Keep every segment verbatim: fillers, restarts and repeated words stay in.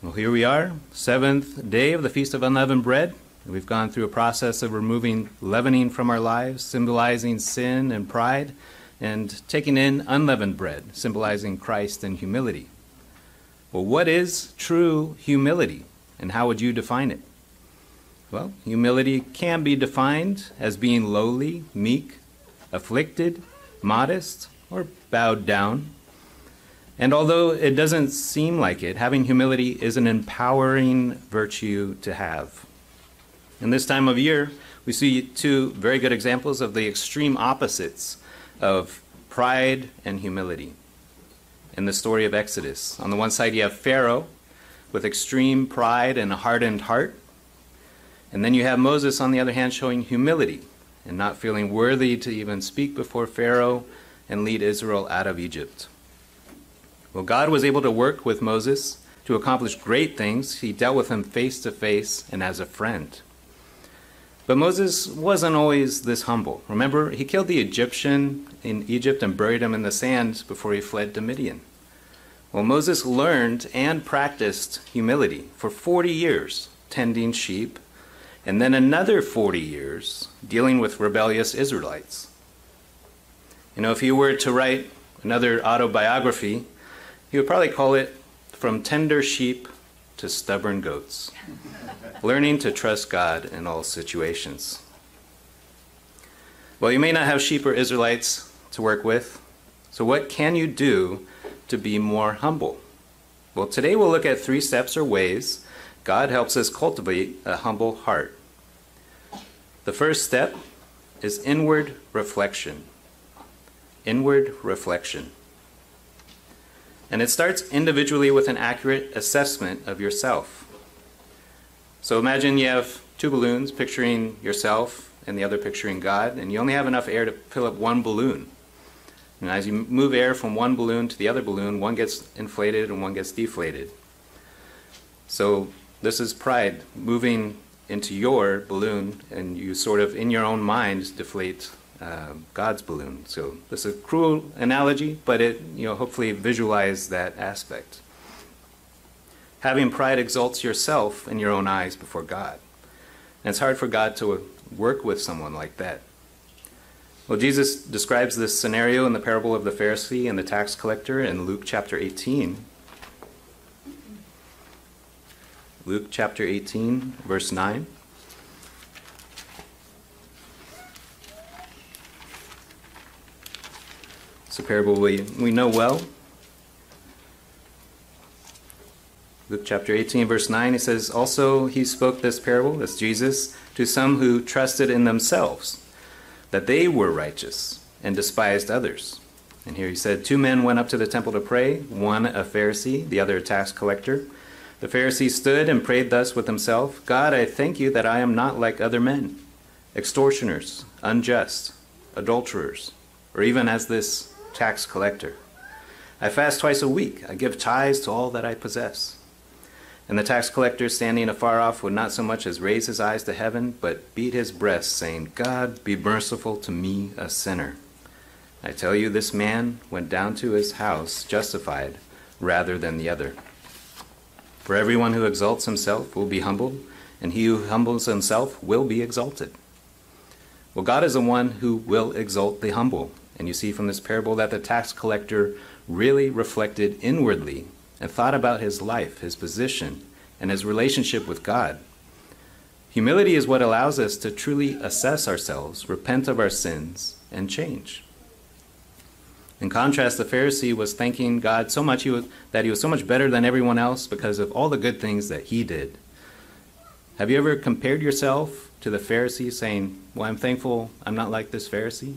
Well, here we are, seventh day of the Feast of Unleavened Bread. We've gone through a process of removing leavening from our lives, symbolizing sin and pride, and taking in unleavened bread, symbolizing Christ and humility. Well, what is true humility, and how would you define it? Well, humility can be defined as being lowly, meek, afflicted, modest, or bowed down. And although it doesn't seem like it, having humility is an empowering virtue to have. In this time of year, we see two very good examples of the extreme opposites of pride and humility in the story of Exodus. On the one side, you have Pharaoh with extreme pride and a hardened heart. And then you have Moses, on the other hand, showing humility and not feeling worthy to even speak before Pharaoh and lead Israel out of Egypt. Well, God was able to work with Moses to accomplish great things. He dealt with him face to face and as a friend. But Moses wasn't always this humble. Remember, he killed the Egyptian in Egypt and buried him in the sand before he fled to Midian. Well, Moses learned and practiced humility for forty years, tending sheep, and then another forty years dealing with rebellious Israelites. You know, if you were to write another autobiography, he would probably call it From Tender Sheep to Stubborn Goats, learning to trust God in all situations. Well, you may not have sheep or Israelites to work with, so what can you do to be more humble? Well, today we'll look at three steps or ways God helps us cultivate a humble heart. The first step is inward reflection. Inward reflection. And it starts individually with an accurate assessment of yourself. So imagine you have two balloons picturing yourself and the other picturing God, and you only have enough air to fill up one balloon. And as you move air from one balloon to the other balloon, one gets inflated and one gets deflated. So this is pride moving into your balloon, and you sort of, in your own mind, deflate Uh, God's balloon. So this is a cruel analogy, but it, you know, hopefully visualize that aspect. Having pride exalts yourself in your own eyes before God. And it's hard for God to work with someone like that. Well, Jesus describes this scenario in the parable of the Pharisee and the tax collector in Luke chapter eighteen. Luke chapter eighteen, verse nine. It's a parable we, we know well. Luke chapter eighteen, verse nine, he says, "Also he spoke this parable," that's Jesus, "to some who trusted in themselves, that they were righteous, and despised others." And here he said, "Two men went up to the temple to pray, one a Pharisee, the other a tax collector. The Pharisee stood and prayed thus with himself, 'God, I thank you that I am not like other men, extortioners, unjust, adulterers, or even as this tax collector. I fast twice a week. I give tithes to all that I possess.' And the tax collector, standing afar off, would not so much as raise his eyes to heaven, but beat his breast, saying, 'God, be merciful to me, a sinner.' I tell you, this man went down to his house justified rather than the other. For everyone who exalts himself will be humbled, and he who humbles himself will be exalted." Well, God is the one who will exalt the humble. And you see from this parable that the tax collector really reflected inwardly and thought about his life, his position, and his relationship with God. Humility is what allows us to truly assess ourselves, repent of our sins, and change. In contrast, the Pharisee was thanking God so much he was, that he was so much better than everyone else because of all the good things that he did. Have you ever compared yourself to the Pharisee, saying, "Well, I'm thankful I'm not like this Pharisee"?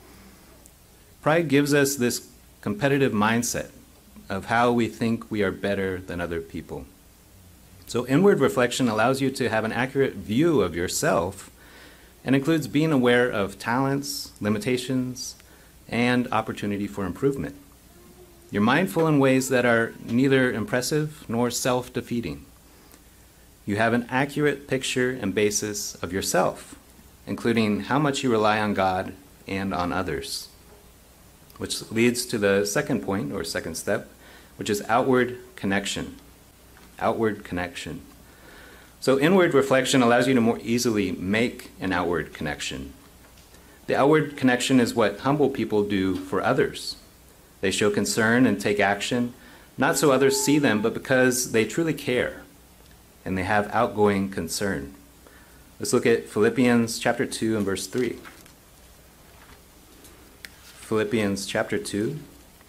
Pride gives us this competitive mindset of how we think we are better than other people. So inward reflection allows you to have an accurate view of yourself and includes being aware of talents, limitations, and opportunity for improvement. You're mindful in ways that are neither impressive nor self-defeating. You have an accurate picture and basis of yourself, including how much you rely on God and on others. Which leads to the second point, or second step, which is outward connection. outward connection. So inward reflection allows you to more easily make an outward connection. The outward connection is what humble people do for others. They show concern and take action, not so others see them, but because they truly care and they have outgoing concern. Let's look at Philippians chapter two and verse three. Philippians chapter two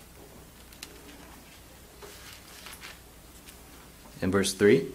and verse three.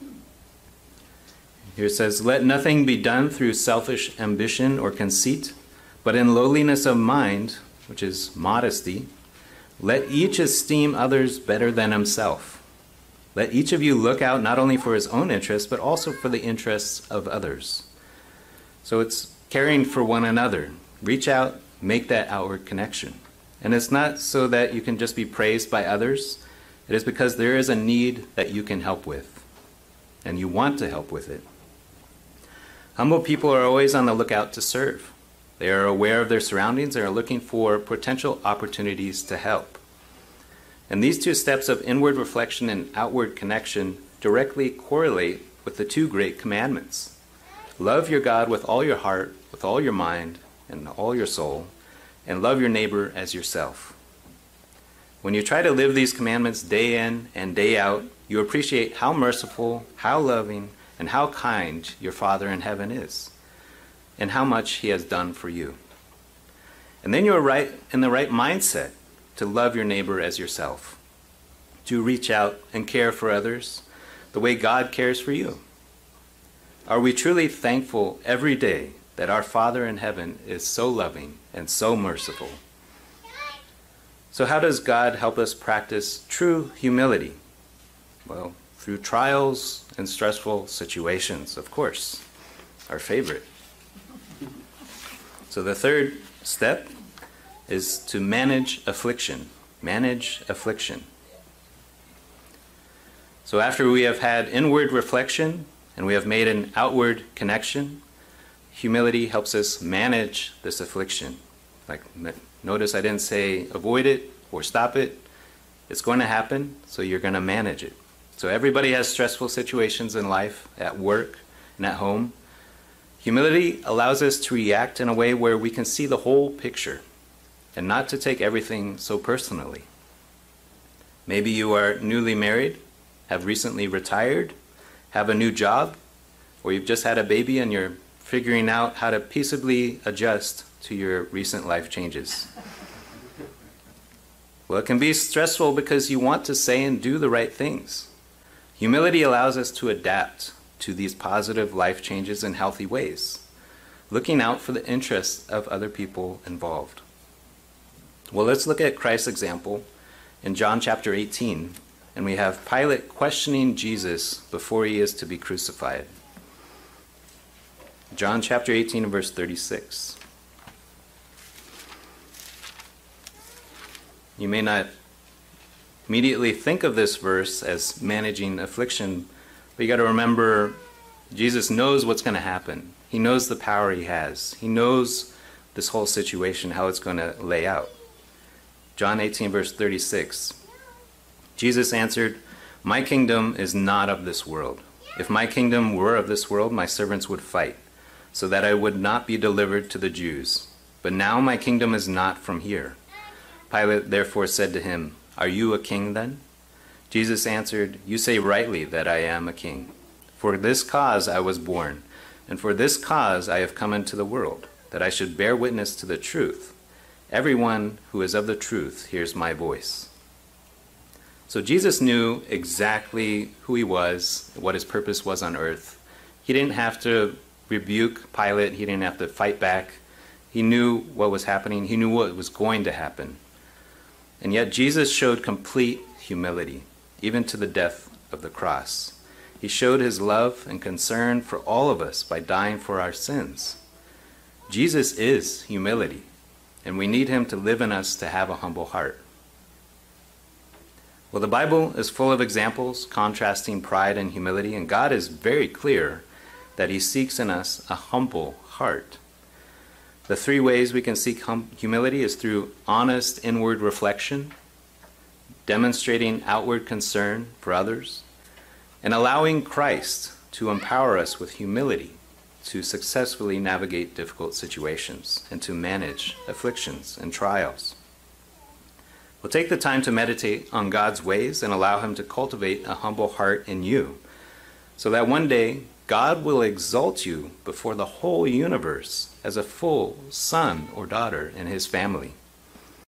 Here it says, "Let nothing be done through selfish ambition or conceit, but in lowliness of mind," which is modesty, "let each esteem others better than himself. Let each of you look out not only for his own interests, but also for the interests of others." So it's caring for one another. Reach out, make that outward connection. And it's not so that you can just be praised by others. It is because there is a need that you can help with, and you want to help with it. Humble people are always on the lookout to serve. They are aware of their surroundings and are looking for potential opportunities to help. And these two steps of inward reflection and outward connection directly correlate with the two great commandments. Love your God with all your heart, with all your mind, and all your soul, and love your neighbor as yourself. When you try to live these commandments day in and day out, you appreciate how merciful, how loving, and how kind your Father in heaven is, and how much he has done for you. And then you're right in the right mindset to love your neighbor as yourself, to reach out and care for others the way God cares for you. Are we truly thankful every day that our Father in heaven is so loving and so merciful? So how does God help us practice true humility? Well, through trials and stressful situations, of course, our favorite. So the third step is to manage affliction. Manage affliction. So after we have had inward reflection and we have made an outward connection, humility helps us manage this affliction. Like, notice I didn't say avoid it or stop it. It's going to happen, so you're going to manage it. So everybody has stressful situations in life, at work and at home. Humility allows us to react in a way where we can see the whole picture and not to take everything so personally. Maybe you are newly married, have recently retired, have a new job, or you've just had a baby and you're figuring out how to peaceably adjust to your recent life changes. Well, it can be stressful because you want to say and do the right things. Humility allows us to adapt to these positive life changes in healthy ways, looking out for the interests of other people involved. Well, let's look at Christ's example in John chapter eighteen, and we have Pilate questioning Jesus before he is to be crucified. John chapter eighteen and verse thirty-six. You may not immediately think of this verse as managing affliction, but you got to remember Jesus knows what's going to happen. He knows the power he has. He knows this whole situation, how it's going to lay out. John eighteen verse thirty-six. Jesus answered, "My kingdom is not of this world. If my kingdom were of this world, my servants would fight, so that I would not be delivered to the Jews. But now my kingdom is not from here." Pilate therefore said to him, "Are you a king then?" Jesus answered, "You say rightly that I am a king. For this cause I was born, and for this cause I have come into the world, that I should bear witness to the truth. Everyone who is of the truth hears my voice." So Jesus knew exactly who he was, what his purpose was on earth. He didn't have to rebuke Pilate. He didn't have to fight back. He knew what was happening. He knew what was going to happen. And yet Jesus showed complete humility, even to the death of the cross. He showed his love and concern for all of us by dying for our sins. Jesus is humility, and we need him to live in us to have a humble heart. Well, the Bible is full of examples contrasting pride and humility, and God is very clear that he seeks in us a humble heart. The three ways we can seek hum- humility is through honest inward reflection, demonstrating outward concern for others, and allowing Christ to empower us with humility to successfully navigate difficult situations and to manage afflictions and trials. We'll take the time to meditate on God's ways and allow him to cultivate a humble heart in you, so that one day God will exalt you before the whole universe as a full son or daughter in his family.